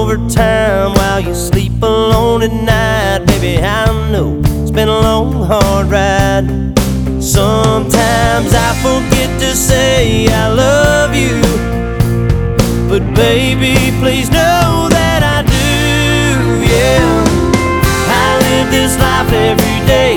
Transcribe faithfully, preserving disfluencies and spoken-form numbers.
overtime while you sleep alone at night. Baby, I know it's been a long, hard ride. Sometimes I forget to say I love you, but baby, please know that I do, yeah. I live this life every day